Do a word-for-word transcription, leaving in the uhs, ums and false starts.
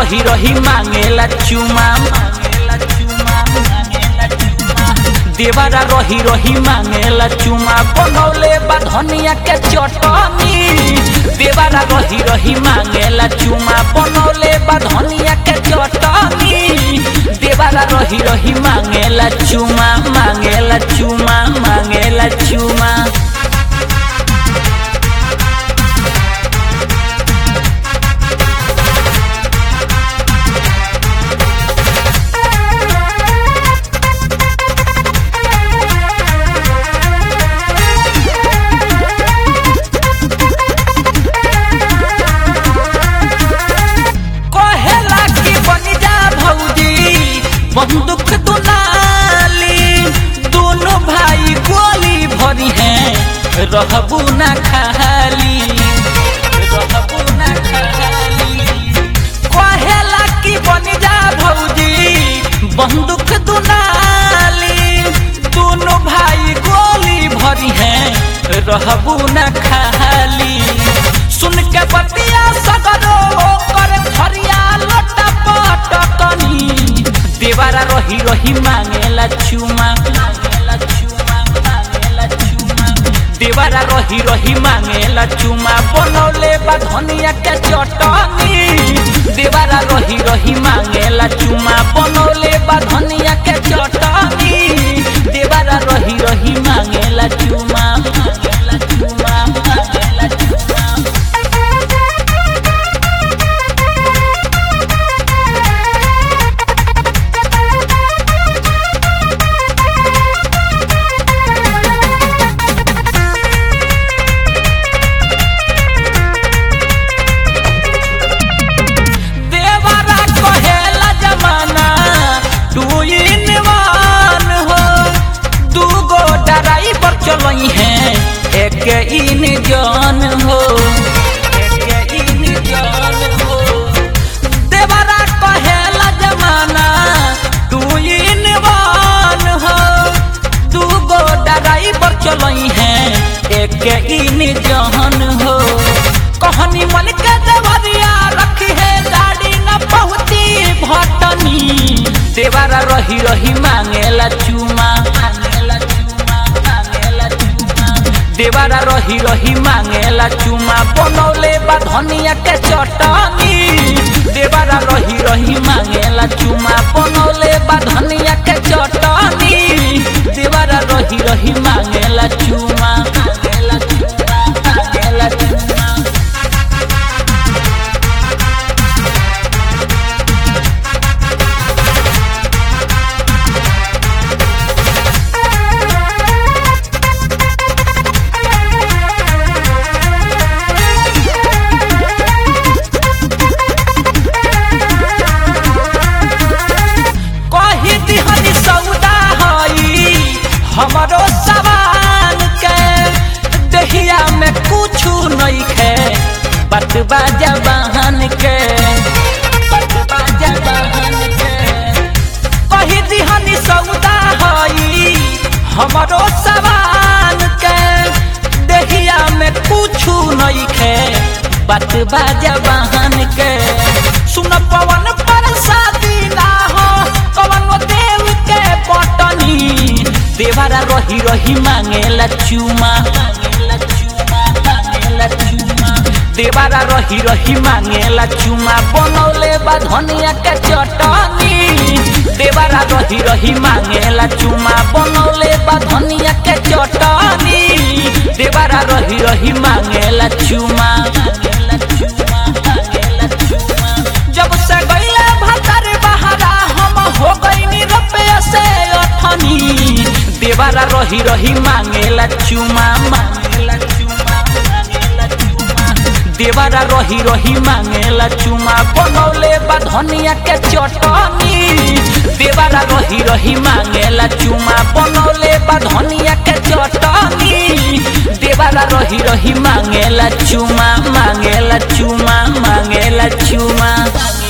रही रही मांगेला चुमा मांगेला चुमा मांगेला चुमा देवरा रही रही मांगेला चुमा बनौले बा धनिया के चटनी देवरा रही रही मांगेला चुमा बनौले बा धनिया के चटनी देवरा रही रही मांगेला चुमा मांगेला चुमा मांगेला चुमा बंदूक दुनाली दोनों भाई गोली भरी हैं रहबू ना खाली रहबू ना खाली कहेला कि बन जा भौजी बंदूक दुनाली दोनों भाई गोली भरी हैं रहबू ना खाली सुन के बतिया सगरो कर खरिया लोटा पटकनी देवरा रही रही मांगेला चुमा मांगेला चुमा मांगेला चुमा देवरा रही रही मांगेला चुमा बनौले बा धनिया के चटनी देवरा रही रही मांगेला चुमा बनौले बा धनिया के चटनी देवरा रही रही मांगेला चुमा मांगेला चुमा मांगेला चुमा चलई है एक इन जान हो एक इन जान हो देवरा कहेला जमाना तू इन वान हो दू गो ड्राइवर चलई है एक इन जान हो कहानी मन के देवरिया रखी है गाड़ी न पहुंची भटनी देवरा रही रही मांगेला चुमा देवरा रही रही मांगेला चुमा बनौले बा धनिया के चटनी देवरा रही रही मांगेला चुमा बनौले बा धनिया के चटनी देवरा रही रही मांगेला चुमा मांगेला चुमा मांगेला चुमा हमारो सवाल के दहिया में कुछ नहीं खे बटवा जवान के बटवा जवान के कही दिहनी सौदा हई हमारो सवाल के दहिया में कुछ नहीं खे बटवा जवान के सुन पवन पर शादी ना हो कवन देव के पटनी देवरा रही रही मांगेला चुमा मांगेला चुमा मांगेला चुमा देवरा रही रही मांगेला चुमा बनौले बा धनिया के चटनी देवरा रही रही मांगेला चुमा बनौले बा धनिया के चटनी देवरा रही रही मांगेला चुमा मांगेला चुमा मांगेला चुमा जब से गईले भतर बहारा हम हो गईनी रुपया से अठनी देवरा रही रही मांगेला चुमा मांगेला चुमा मांगेला चुमा देवरा रही रही मांगेला चुमा बनौले बा धनिया के चटनी देवरा रही रही मांगेला चुमा बनौले बा धनिया के चटनी देवरा रही रही मांगेला चुमा मांगेला चुमा मांगेला चुमा।